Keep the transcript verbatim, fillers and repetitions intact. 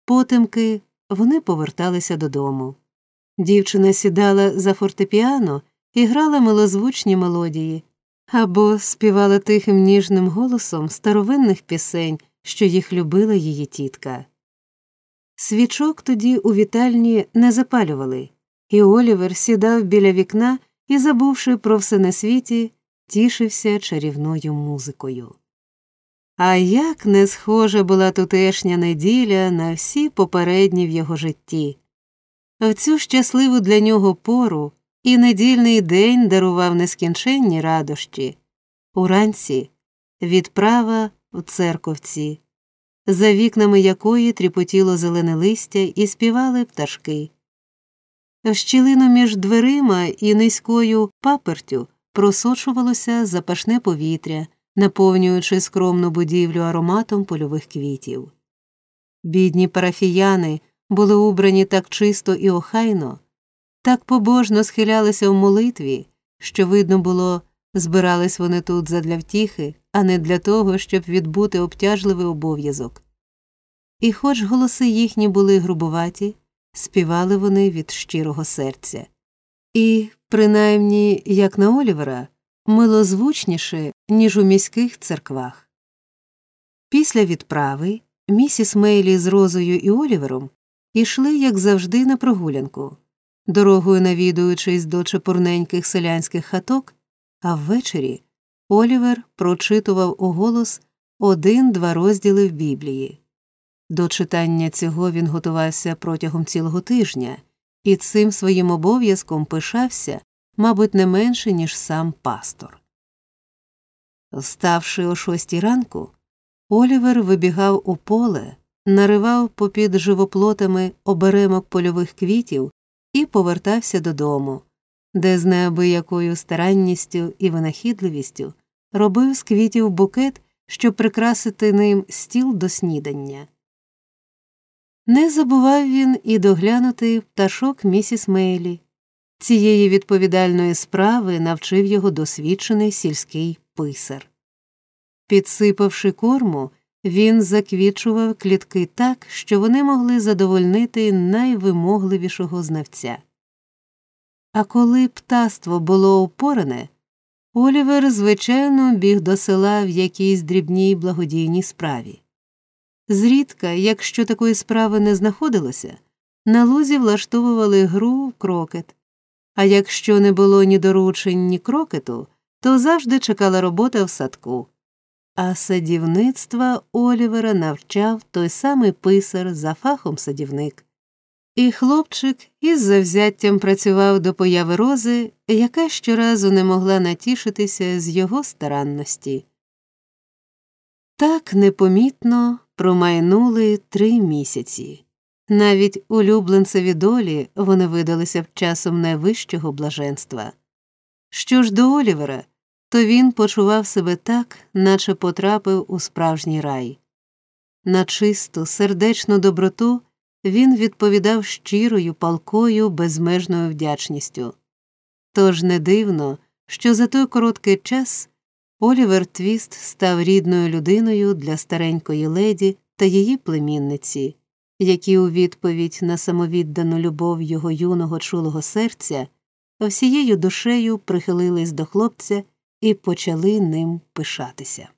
Потемки вони поверталися додому. Дівчина сідала за фортепіано і грала милозвучні мелодії, або співала тихим ніжним голосом старовинних пісень, що їх любила її тітка. Свічок тоді у вітальні не запалювали, і Олівер сідав біля вікна і, забувши про все на світі, тішився чарівною музикою. А як не схожа була тутешня неділя на всі попередні в його житті. В цю щасливу для нього пору і недільний день дарував нескінченні радощі. Уранці – відправа в церковці, за вікнами якої тріпотіло зелене листя і співали пташки. В щілину між дверима і низькою папертю просочувалося запашне повітря, наповнюючи скромну будівлю ароматом польових квітів. Бідні парафіяни були убрані так чисто і охайно, так побожно схилялися в молитві, що, видно було, збирались вони тут задля втіхи, а не для того, щоб відбути обтяжливий обов'язок. І хоч голоси їхні були грубуваті, співали вони від щирого серця. І, принаймні, як на Олівера, милозвучніше, ніж у міських церквах. Після відправи місіс Мейлі з Розою і Олівером ішли, як завжди, на прогулянку, дорогою навідуючись до чепурненьких селянських хаток, а ввечері Олівер прочитував уголос один-два розділи в Біблії. До читання цього він готувався протягом цілого тижня, і цим своїм обов'язком пишався, мабуть, не менше, ніж сам пастор. Вставши о шостій ранку, Олівер вибігав у поле, наривав попід живоплотами оберемок польових квітів і повертався додому, де з неабиякою старанністю і винахідливістю робив з квітів букет, щоб прикрасити ним стіл до снідання. Не забував він і доглянути пташок місіс Мейлі. Цієї відповідальної справи навчив його досвідчений сільський писар. Підсипавши корму, він заквічував клітки так, що вони могли задовольнити найвимогливішого знавця. А коли птаство було упоране, Олівер, звичайно, біг до села в якійсь дрібній благодійній справі. Зрідка, якщо такої справи не знаходилося, на лузі влаштовували гру в крокет, а якщо не було ні доручень, ні крокету, то завжди чекала робота в садку. А садівництва Олівера навчав той самий писар за фахом садівник. І хлопчик із завзяттям працював до появи Рози, яка щоразу не могла натішитися з його старанності. Так непомітно промайнули три місяці. Навіть улюбленцеві долі вони видалися б часом найвищого блаженства. Що ж до Олівера, то він почував себе так, наче потрапив у справжній рай. На чисту, сердечну доброту він відповідав щирою, палкою, безмежною вдячністю. Тож не дивно, що за той короткий час Олівер Твіст став рідною людиною для старенької леді та її племінниці, які у відповідь на самовіддану любов його юного чулого серця всією душею прихилились до хлопця і почали ним пишатися.